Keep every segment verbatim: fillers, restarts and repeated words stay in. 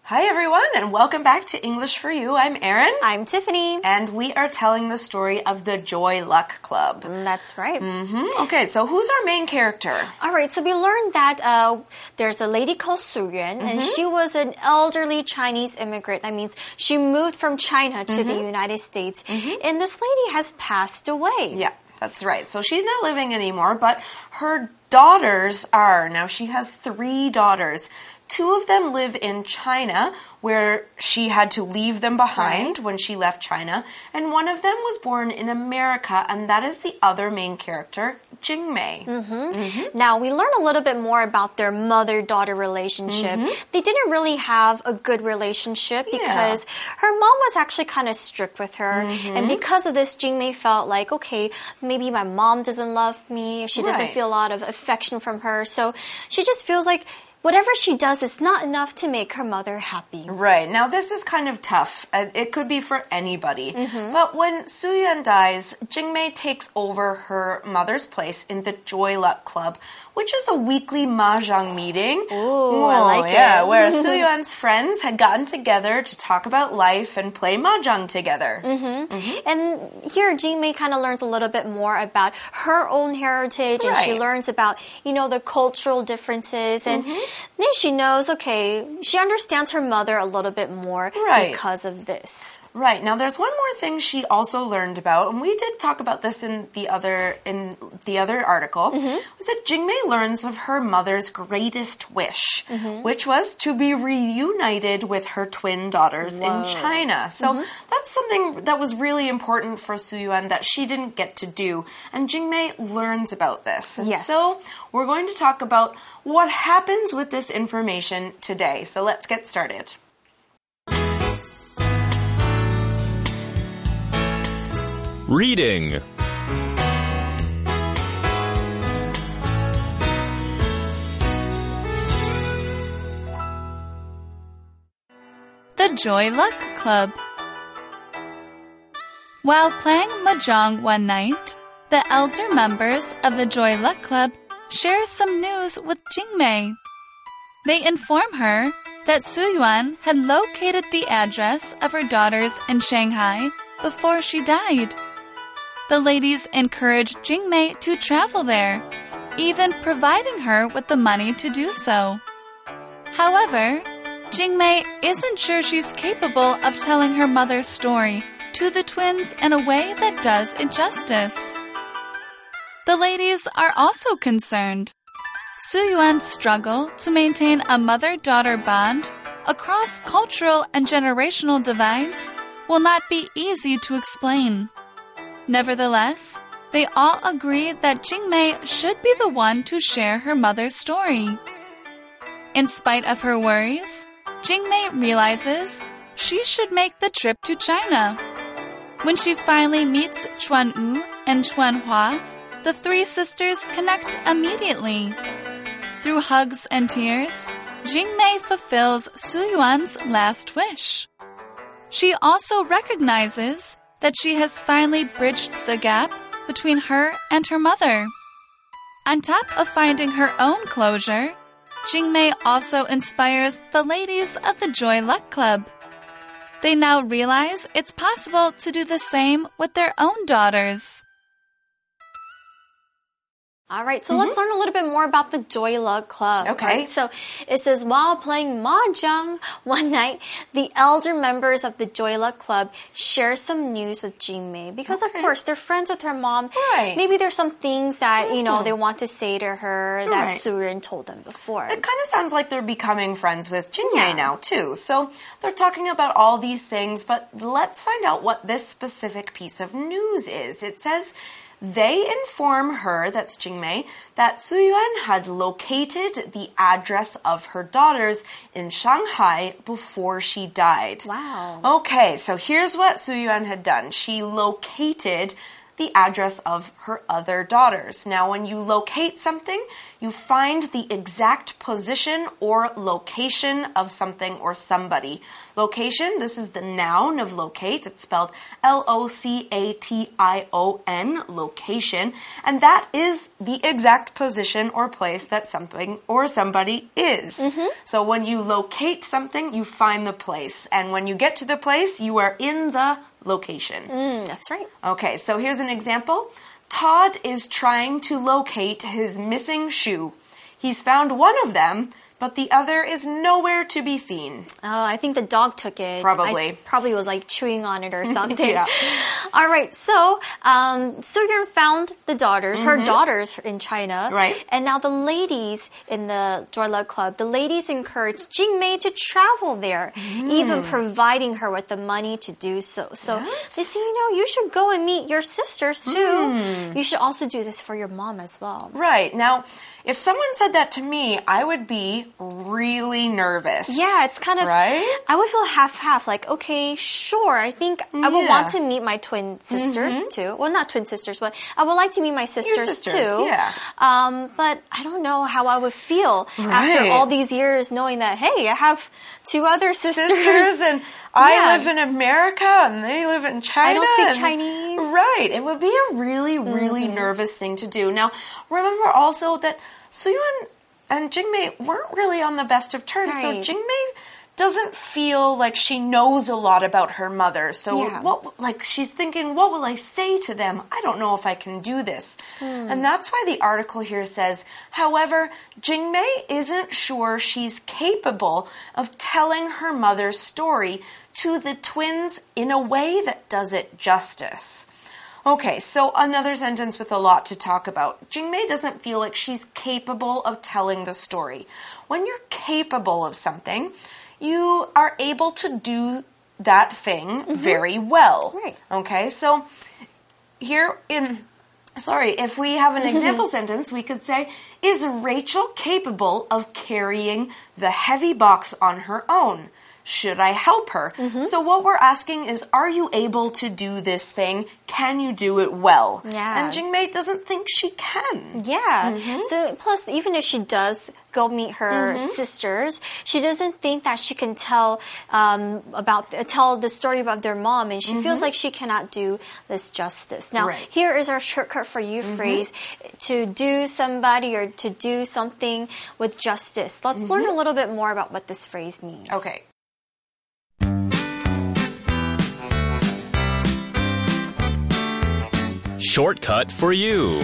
Hi everyone, and welcome back to English for You. I'm Erin. I'm Tiffany. And we are telling the story of the Joy Luck Club. That's right. Mm-hmm. Okay, so who's our main character? All right, so we learned that uh, there's a lady called Su Yuan, mm-hmm. and she was an elderly Chinese immigrant. That means she moved from China to mm-hmm. the United States, mm-hmm. and this lady has passed away. Yeah, that's right. So she's not living anymore, but her daughters are. Now, she has three daughters. Two of them live in China, where she had to leave them behind right. when she left China, and one of them was born in America, and that is the other main character, Jingmei. Mm-hmm. Mm-hmm. Now, we learn a little bit more about their mother-daughter relationship. Mm-hmm. They didn't really have a good relationship because yeah. her mom was actually kind of strict with her, mm-hmm. and because of this, Jingmei felt like, okay, maybe my mom doesn't love me, she doesn't right. feel a lot of affection from her, so she just feels like whatever she does is not enough to make her mother happy. Right. Now, this is kind of tough. Uh, it could be for anybody. Mm-hmm. But when Su Yuan dies, Jingmei takes over her mother's place in the Joy Luck Club, which is a weekly mahjong meeting. Ooh, oh, I like yeah, it. Where Su Yuan's friends had gotten together to talk about life and play mahjong together. Mm-hmm. Mm-hmm. And here, Jingmei kind of learns a little bit more about her own heritage, and right. she learns about, you know, the cultural differences, and mm-hmm. then she knows, okay, she understands her mother a little bit more right. because of this. Right. Now, there's one more thing she also learned about, and we did talk about this in the other in the other article, mm-hmm. was that Jingmei learns of her mother's greatest wish, mm-hmm. which was to be reunited with her twin daughters Whoa. in China. So mm-hmm. that's something that was really important for Su Yuan that she didn't get to do, and Jingmei learns about this. And yes. so we're going to talk about what happens with this information today. So let's get started. Reading. The Joy Luck Club. While playing mahjong one night, the elder members of the Joy Luck Club share some news with Jingmei. They inform her that Su Yuan had located the address of her daughters in Shanghai before she died. The ladies encouraged Jingmei to travel there, even providing her with the money to do so. However, Jingmei isn't sure she's capable of telling her mother's story to the twins in a way that does it justice. The ladies are also concerned. Su Yuan's struggle to maintain a mother-daughter bond across cultural and generational divides will not be easy to explain. Nevertheless, they all agree that Jingmei should be the one to share her mother's story. In spite of her worries, Jingmei realizes she should make the trip to China. When she finally meets Chuan Yu and Chuan Hua, the three sisters connect immediately. Through hugs and tears, Jingmei fulfills Su Yuan's last wish. She also recognizes that she has finally bridged the gap between her and her mother. On top of finding her own closure, Jingmei also inspires the ladies of the Joy Luck Club. They now realize it's possible to do the same with their own daughters. All right, so mm-hmm. let's learn a little bit more about the Joy Luck Club. Okay. Right? So it says, while playing mahjong one night, the elder members of the Joy Luck Club share some news with Jingmei. Because, okay. of course, they're friends with her mom. Right. Maybe there's some things that, mm-hmm. you know, they want to say to her that right. Su Yuan told them before. It kind of sounds like they're becoming friends with Jingmei yeah. now, too. So they're talking about all these things, but let's find out what this specific piece of news is. It says, they inform her, that's Jingmei, that Su Yuan had located the address of her daughters in Shanghai before she died. Wow. Okay, so here's what Su Yuan had done. She located the address of her other daughters. Now, when you locate something, you find the exact position or location of something or somebody. Location, this is the noun of locate. It's spelled L O C A T I O N, location. And that is the exact position or place that something or somebody is. Mm-hmm. So when you locate something, you find the place. And when you get to the place, you are in the location. Mm, that's right. Okay, so here's an example. Todd is trying to locate his missing shoe. He's found one of them, but the other is nowhere to be seen. Oh, I think the dog took it. Probably. I probably was like chewing on it or something. Yeah. All right, so um, So-yeon found the daughters, mm-hmm. her daughters in China. Right. And now the ladies in the Joy Luck Club, the ladies encouraged Jingmei to travel there, mm. even providing her with the money to do so. So yes. they say, you know, you should go and meet your sisters too. Mm. You should also do this for your mom as well. Right. Now, if someone said that to me, I would be really nervous. Yeah, it's kind of, right? I would feel half-half, like, okay, sure, I think I would yeah. want to meet my twin sisters mm-hmm. too. Well, not twin sisters, but I would like to meet my sisters, Your sisters too. Yeah. Um, but I don't know how I would feel right. after all these years knowing that, hey, I have two other sisters. Sisters and I yeah. live in America and they live in China. I don't speak and, Chinese. Right. It would be a really, really mm-hmm. nervous thing to do. Now, remember also that Soo-yeon and Jingmei weren't really on the best of terms. Right. So Jingmei doesn't feel like she knows a lot about her mother. So yeah. what, like she's thinking, what will I say to them? I don't know if I can do this. Hmm. And that's why the article here says, however, Jingmei isn't sure she's capable of telling her mother's story to the twins in a way that does it justice. Okay, so another sentence with a lot to talk about. Jingmei doesn't feel like she's capable of telling the story. When you're capable of something, you are able to do that thing mm-hmm. very well. Right. Okay, so here in, sorry, if we have an example sentence, we could say, is Rachel capable of carrying the heavy box on her own? Should I help her? Mm-hmm. So what we're asking is, are you able to do this thing? Can you do it well? Yeah. And Jingmei doesn't think she can. Yeah. Mm-hmm. So plus, even if she does go meet her mm-hmm. sisters, she doesn't think that she can tell um, about uh, tell the story about their mom, and she mm-hmm. feels like she cannot do this justice. Now, right. here is our shortcut for you mm-hmm. phrase: to do somebody or to do something with justice. Let's mm-hmm. learn a little bit more about what this phrase means. Okay. Shortcut for you.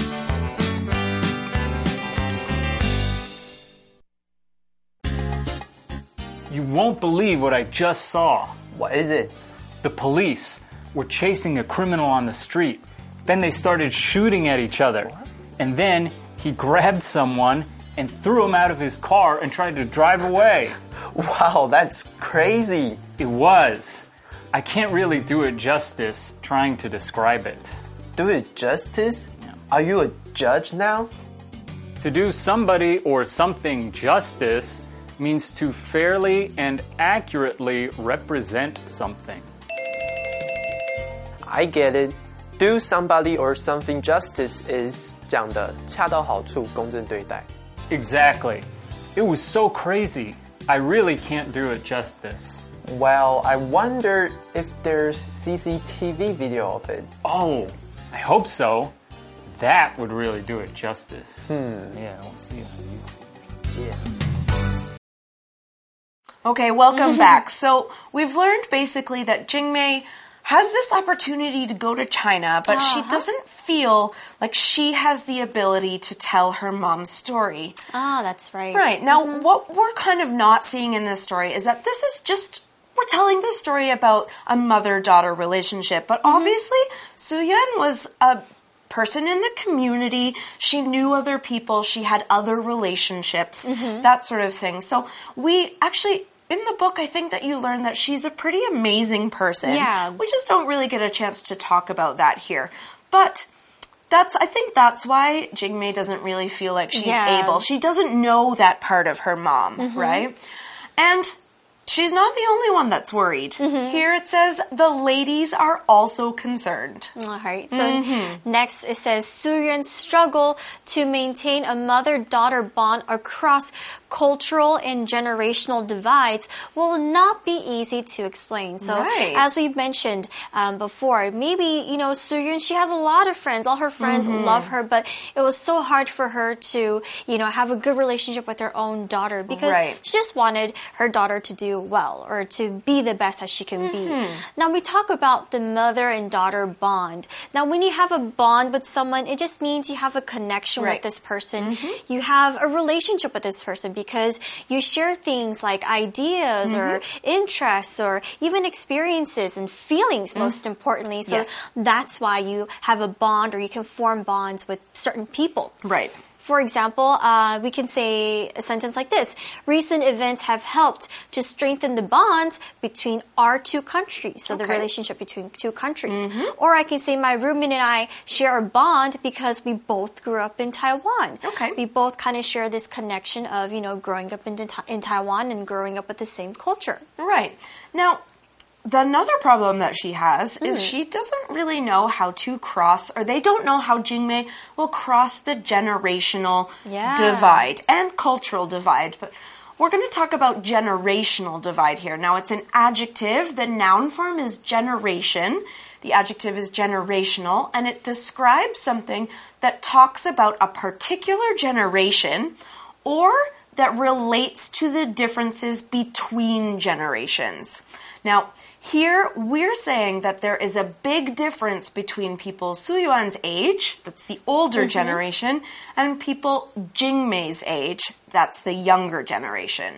You won't believe what I just saw. What is it? The police were chasing a criminal on the street. Then they started shooting at each other. What? And then he grabbed someone and threw him out of his car and tried to drive away. Wow, that's crazy. It was. I can't really do it justice trying to describe it. Do it justice? Yeah. Are you a judge now? To do somebody or something justice means to fairly and accurately represent something. I get it. Do somebody or something justice is 讲的恰到好处，公正对待。 Exactly. It was so crazy. I really can't do it justice. Well, I wonder if there's C C T V video of it. Oh, I hope so. That would really do it justice. Hmm. Yeah, we'll see. Yeah. Okay, welcome back. So we've learned basically that Jingmei has this opportunity to go to China, but uh-huh. she doesn't feel like she has the ability to tell her mom's story. Ah, that's right. Right. Now, mm-hmm. what we're kind of not seeing in this story is that this is just, we're telling this story about a mother-daughter relationship, but mm-hmm. obviously Soo-yeon was a person in the community. She knew other people. She had other relationships, mm-hmm. that sort of thing. So we actually, in the book, I think that you learn that she's a pretty amazing person. Yeah. We just don't really get a chance to talk about that here. But that's, I think that's why Jingmei doesn't really feel like she's yeah. able. She doesn't know that part of her mom, mm-hmm. right? And she's not the only one that's worried. Mm-hmm. Here it says the ladies are also concerned. All right. So mm-hmm. next it says Soo-yeon's struggle to maintain a mother-daughter bond across cultural and generational divides will not be easy to explain. So right. as we mentioned um, before, maybe, you know, Soo-yeon, she has a lot of friends. All her friends mm-hmm. love her, but it was so hard for her to, you know, have a good relationship with her own daughter because right. she just wanted her daughter to do well or to be the best that she can mm-hmm. be. Now we talk about the mother and daughter bond. Now when you have a bond with someone, it just means you have a connection right. with this person. Mm-hmm. You have a relationship with this person because you share things like ideas mm-hmm. or interests or even experiences and feelings, mm-hmm. most importantly. So yes. that's why you have a bond or you can form bonds with certain people. Right. For example, uh, we can say a sentence like this. Recent events have helped to strengthen the bonds between our two countries. So okay. the relationship between two countries. Mm-hmm. Or I can say my roommate and I share a bond because we both grew up in Taiwan. Okay. We both kind of share this connection of, you know, growing up in, in Taiwan and growing up with the same culture. Right. Now, the another problem that she has Mm. is she doesn't really know how to cross, or they don't know how Jingmei will cross the generational Yeah. divide and cultural divide. But we're going to talk about generational divide here. Now, it's an adjective. The noun form is generation. The adjective is generational, and it describes something that talks about a particular generation or that relates to the differences between generations. Now, here we're saying that there is a big difference between people Soo-yeon's age, that's the older mm-hmm. generation, and people Jingmei's age, that's the younger generation.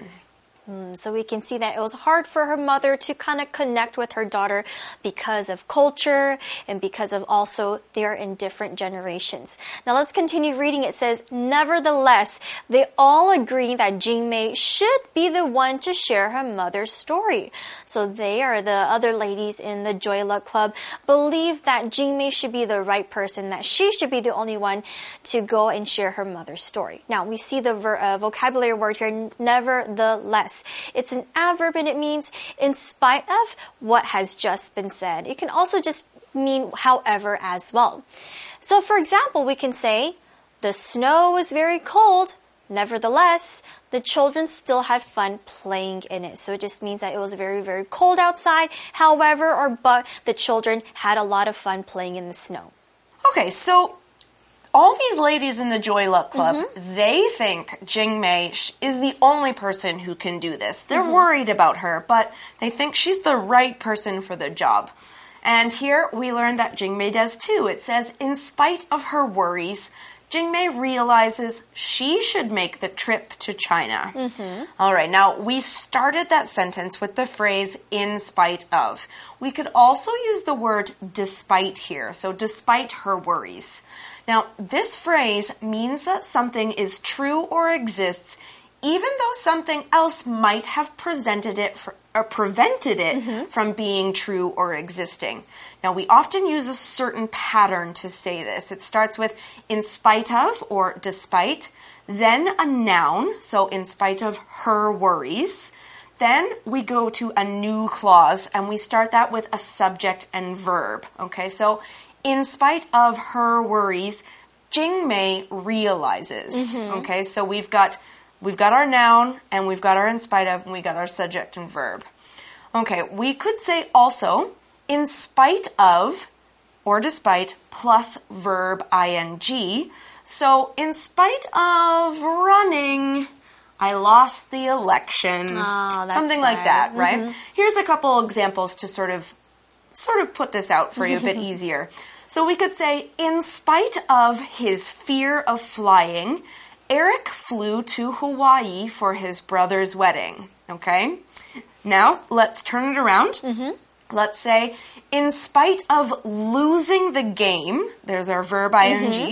So we can see that it was hard for her mother to kind of connect with her daughter because of culture and because of also they're in different generations. Now let's continue reading. It says, nevertheless, they all agree that Jingmei should be the one to share her mother's story. So they are the other ladies in the Joy Luck Club believe that Jingmei should be the right person, that she should be the only one to go and share her mother's story. Now we see the ver- uh, vocabulary word here, nevertheless. It's an adverb and it means in spite of what has just been said. It can also just mean however as well. So for example, we can say, the snow was very cold. Nevertheless, the children still had fun playing in it. So it just means that it was very, very cold outside. However, or but the children had a lot of fun playing in the snow. Okay, so all these ladies in the Joy Luck Club, mm-hmm. they think Jingmei is the only person who can do this. They're mm-hmm. worried about her, but they think she's the right person for the job. And here we learn that Jingmei does too. It says, in spite of her worries, Jingmei realizes she should make the trip to China. Mm-hmm. All right, now we started that sentence with the phrase in spite of. We could also use the word despite here, so despite her worries. Now, this phrase means that something is true or exists even though something else might have presented it for, or prevented it mm-hmm. from being true or existing. Now, we often use a certain pattern to say this. It starts with in spite of or despite, then a noun, so in spite of her worries. Then we go to a new clause, and we start that with a subject and verb. Okay, so in spite of her worries, Jingmei realizes. Mm-hmm. Okay, so we've got we've got our noun, and we've got our in spite of, and we got our subject and verb. Okay, we could say also in spite of or despite plus verb ing. So in spite of running, I lost the election. Oh, that's Something right. like that, right? Mm-hmm. Here's a couple examples to sort of sort of put this out for you a bit easier. So we could say, in spite of his fear of flying, Eric flew to Hawaii for his brother's wedding. Okay? Now, let's turn it around. Mm-hmm. Let's say, in spite of losing the game, there's our verb ing, mm-hmm.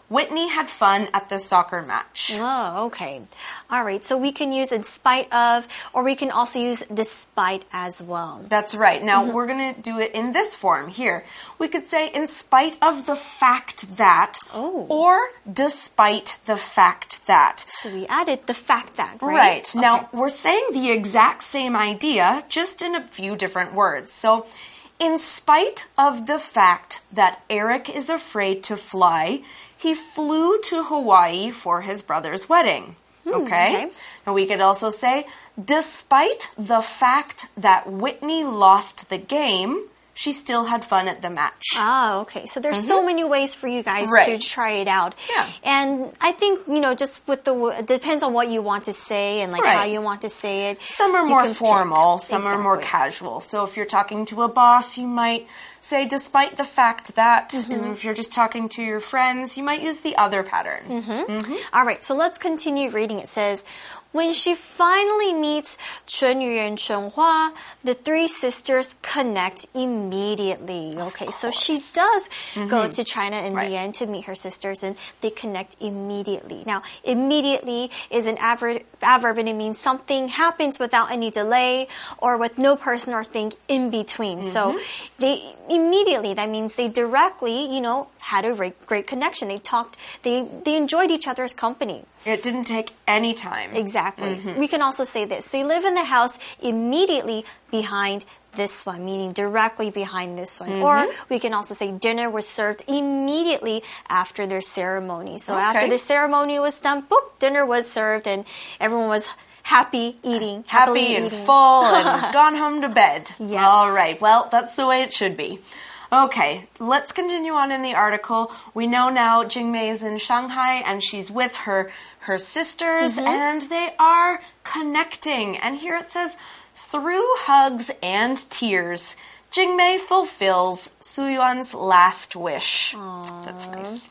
Whitney had fun at the soccer match. Oh, okay. All right. So we can use in spite of, or we can also use despite as well. That's right. Now, mm-hmm. we're going to do it in this form here. We could say in spite of the fact that, oh. or despite the fact that. So we added the fact that, right? Right. Okay. Now, we're saying the exact same idea, just in a few different words. So, in spite of the fact that Eric is afraid to fly, he flew to Hawaii for his brother's wedding. Hmm, okay? okay. And we could also say, despite the fact that Whitney lost the game, she still had fun at the match. Ah, okay. So there's mm-hmm. so many ways for you guys right. to try it out. Yeah. And I think, you know, just with the, it depends on what you want to say and like right. how you want to say it. Some are more formal, pick. some exactly. are more casual. So if you're talking to a boss, you might say despite the fact that, mm-hmm. and if you're just talking to your friends, you might use the other pattern. Mm-hmm. Mm-hmm. All right, so let's continue reading. It says, when she finally meets Chun Yu and Chun Hua, the three sisters connect immediately. Okay, so she does mm-hmm. go to China in right. the end to meet her sisters, and they connect immediately. Now, immediately is an adverb, adverb and it means something happens without any delay or with no person or thing in between. Mm-hmm. So they immediately, that means they directly, you know, had a great, great connection. They talked, they, they enjoyed each other's company. It didn't take any time. Exactly. Mm-hmm. We can also say this. They live in the house immediately behind this one, meaning directly behind this one. Mm-hmm. Or we can also say dinner was served immediately after their ceremony. So okay. after the ceremony was done, boop, dinner was served and everyone was happy eating. Happy and eating. full and gone home to bed. Yeah. All right. Well, that's the way it should be. Okay, let's continue on in the article. We know now Jingmei is in Shanghai and she's with her her sisters mm-hmm. and they are connecting. And here it says, through hugs and tears, Jingmei fulfills Suyuan's last wish. Aww. That's nice.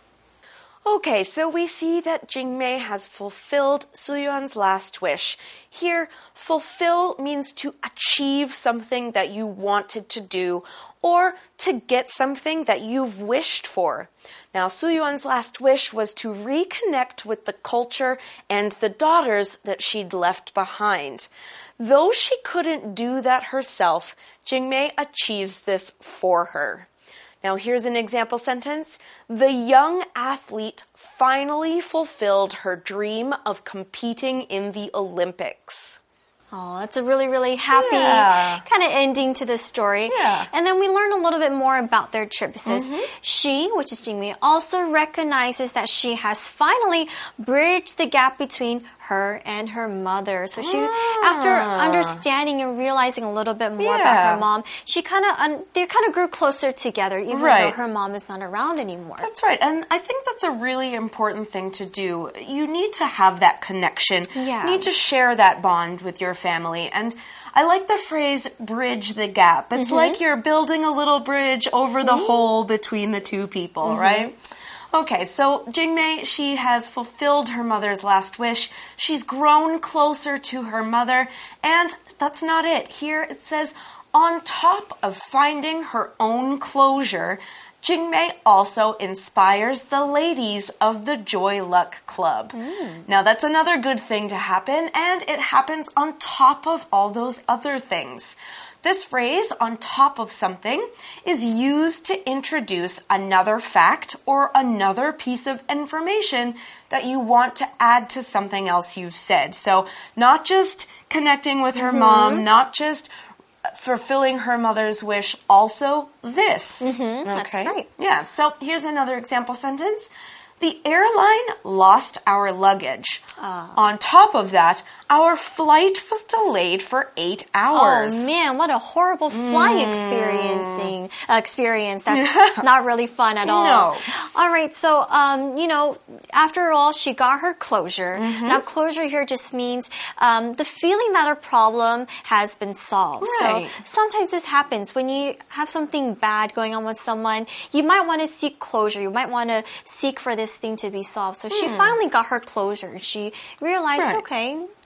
Okay, so we see that Jingmei has fulfilled Suyuan's last wish. Here, fulfill means to achieve something that you wanted to do or to get something that you've wished for. Now, Suyuan's last wish was to reconnect with the culture and the daughters that she'd left behind. Though she couldn't do that herself, Jingmei achieves this for her. Now, here's an example sentence. The young athlete finally fulfilled her dream of competing in the Olympics. Oh, that's a really, really happy yeah. kind of ending to this story. Yeah. And then we learn a little bit more about their trip. It says, mm-hmm. she, which is Jingmei, also recognizes that she has finally bridged the gap between her and her mother. So she, ah. after understanding and realizing a little bit more yeah. about her mom, she kind of, un- they kind of grew closer together, even right. though her mom is not around anymore. That's right. And I think that's a really important thing to do. You need to have that connection. Yeah. You need to share that bond with your family. And I like the phrase bridge the gap. It's mm-hmm. like you're building a little bridge over the mm-hmm. hole between the two people, mm-hmm. right? Okay, so Jingmei, she has fulfilled her mother's last wish. She's grown closer to her mother, and that's not it. Here it says, on top of finding her own closure, Jingmei also inspires the ladies of the Joy Luck Club. Mm. Now, that's another good thing to happen, and it happens on top of all those other things. This phrase, on top of something, is used to introduce another fact or another piece of information that you want to add to something else you've said. So, not just connecting with her mm-hmm. mom, not just fulfilling her mother's wish, also this. Mm-hmm, that's okay? right. Yeah, so here's another example sentence. The airline lost our luggage. Uh. On top of that, our flight was delayed for eight hours. Oh man, what a horrible flight mm. experiencing uh, experience. That's not really fun at all. No. All right, so um, you know, after all, she got her closure. Mm-hmm. Now, closure here just means um, the feeling that her problem has been solved. Right. So sometimes this happens when you have something bad going on with someone. You might want to seek closure. You might want to seek for this thing to be solved. So she mm. finally got her closure. She realized, right. okay,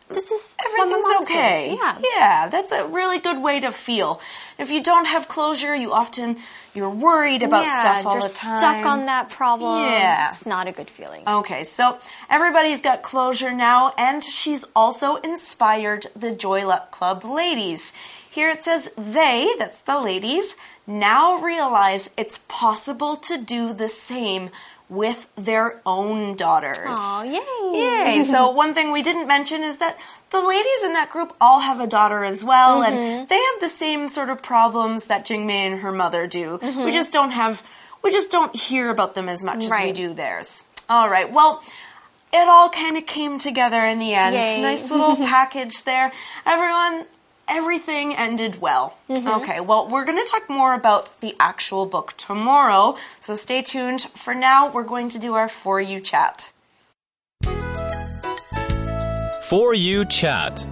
this is everything's what my mom okay. says. Yeah. Yeah, that's a really good way to feel. If you don't have closure, you often you're worried about yeah, stuff all you're the time. stuck on that problem. Yeah. It's not a good feeling. Okay, so everybody's got closure now, and she's also inspired the Joy Luck Club ladies. Here it says they, that's the ladies, now realize it's possible to do the same with their own daughters. Oh, yay. Yay. So one thing we didn't mention is that the ladies in that group all have a daughter as well, mm-hmm. and they have the same sort of problems that Jingmei and her mother do. Mm-hmm. We just don't have, we just don't hear about them as much right. as we do theirs. All right, well, it all kind of came together in the end. Yay. Nice little package there. Everyone, everything ended well. Mm-hmm. Okay, well, we're going to talk more about the actual book tomorrow, so stay tuned. For now, we're going to do our For You chat. For You chat.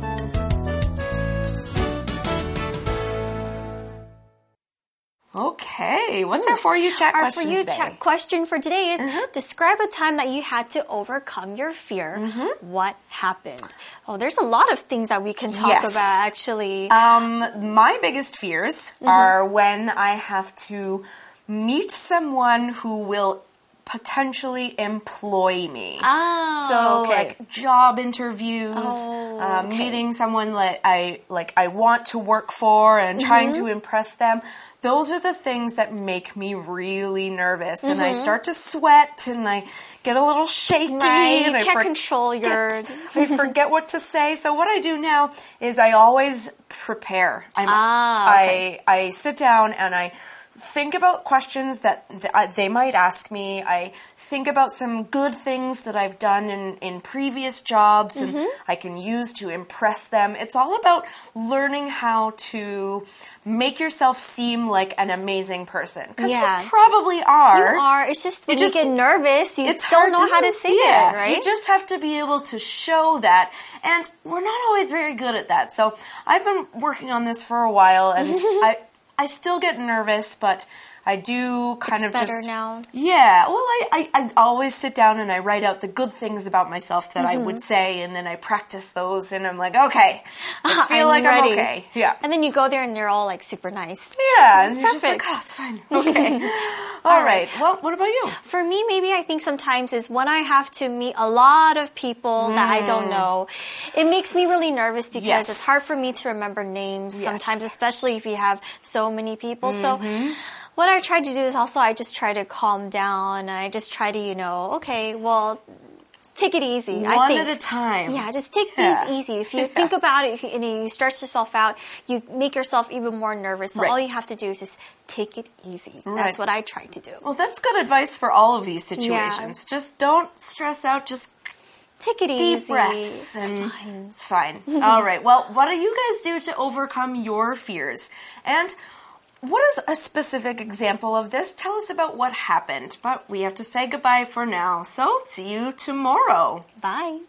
Okay, what's our For You chat Our question For You today? chat question for today is, Uh-huh. describe a time that you had to overcome your fear. Mm-hmm. What happened? Oh, there's a lot of things that we can talk Yes. about, actually. Um, my biggest fears Mm-hmm. are when I have to meet someone who will potentially employ me. Ah, so okay. like job interviews, Oh, um, okay. meeting someone that I like I want to work for and trying Mm-hmm. to impress them. Those are the things that make me really nervous, and I start to sweat and I get a little shaky. Mm-hmm. Right, and you I can't forget- control your- I forget what to say. So what I do now is I always prepare. I'm, Ah, okay. I I sit down and I think about questions that th- I- they might ask me. I think about some good things that I've done in, in previous jobs and Mm-hmm. I can use to impress them. It's all about learning how to make yourself seem like an amazing person. Because Yeah. you probably are. You are. It's just when You you, just- get nervous, you It's don't hard know how to say yeah, it, right? You just have to be able to show that, and we're not always very good at that. So I've been working on this for a while, and I I still get nervous, but I do kind It's of better just now. yeah. Well, I, I I always sit down and I write out the good things about myself that Mm-hmm. I would say, and then I practice those, and I'm like, okay, I feel I'm like I'm ready. okay. Yeah. And then you go there and they're all like super nice. Yeah, and It's you're just like, perfect. oh, it's fine. Okay. All right. Well, what about you? For me, maybe I think sometimes is when I have to meet a lot of people that I don't know, it makes me really nervous because Yes. it's hard for me to remember names Yes. sometimes, especially if you have so many people. Mm-hmm. So what I try to do is also I just try to calm down and I just try to, you know, okay, well, take it easy. I One think. at a time. Yeah, just take Yeah. things easy. If you Yeah. think about it if you, and you stress yourself out, you make yourself even more nervous. So Right. all you have to do is just take it easy. Right. That's what I try to do. Well, that's good advice for all of these situations. Just don't stress out. Just Take it easy. deep breaths, and fine. it's fine. All right. Well, what do you guys do to overcome your fears? And what is a specific example of this? Tell us about what happened. But we have to say goodbye for now. So see you tomorrow. Bye.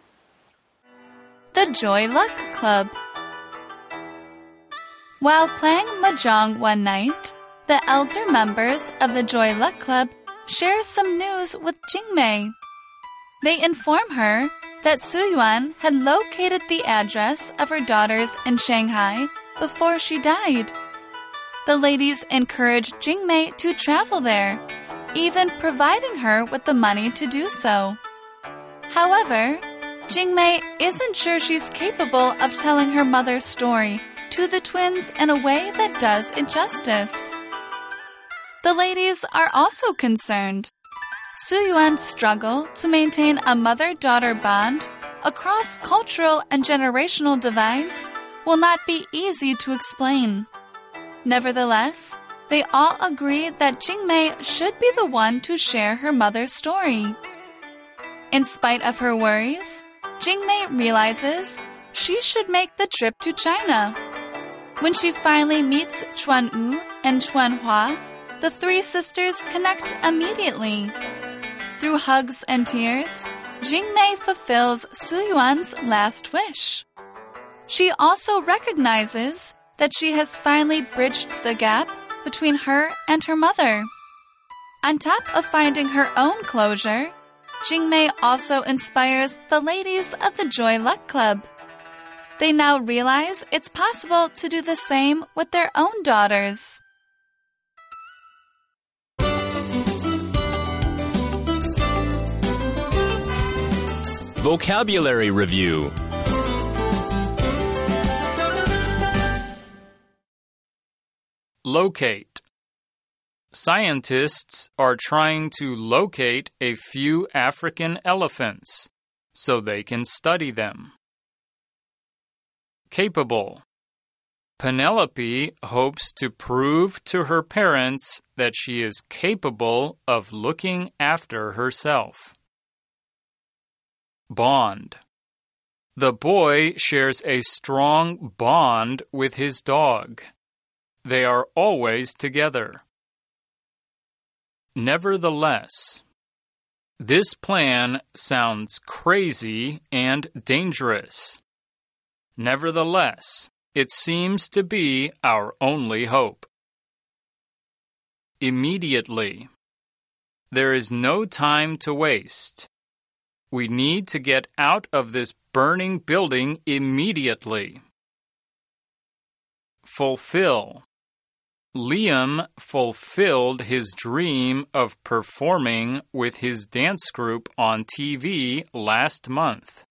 The Joy Luck Club. While playing mahjong one night, the elder members of the Joy Luck Club share some news with Jingmei. They inform her that Suyuan had located the address of her daughters in Shanghai before she died. The ladies encouraged Jingmei to travel there, even providing her with the money to do so. However, Jingmei isn't sure she's capable of telling her mother's story to the twins in a way that does it justice. The ladies are also concerned. Suyuan's struggle to maintain a mother-daughter bond across cultural and generational divides will not be easy to explain. Nevertheless, they all agree that Jingmei should be the one to share her mother's story. In spite of her worries, Jingmei realizes she should make the trip to China. When she finally meets Chuan Yu and Chuan Hua, the three sisters connect immediately. Through hugs and tears, Jingmei fulfills Suyuan's last wish. She also recognizes that she has finally bridged the gap between her and her mother. On top of finding her own closure, Jingmei also inspires the ladies of the Joy Luck Club. They now realize it's possible to do the same with their own daughters. Vocabulary Review. Locate. Scientists are trying to locate a few African elephants so they can study them. Capable. Penelope hopes to prove to her parents that she is capable of looking after herself. Bond. The boy shares a strong bond with his dog. They are always together. Nevertheless. This plan sounds crazy and dangerous. Nevertheless, it seems to be our only hope. Immediately. There is no time to waste. We need to get out of this burning building immediately. Fulfill. Liam fulfilled his dream of performing with his dance group on T V last month.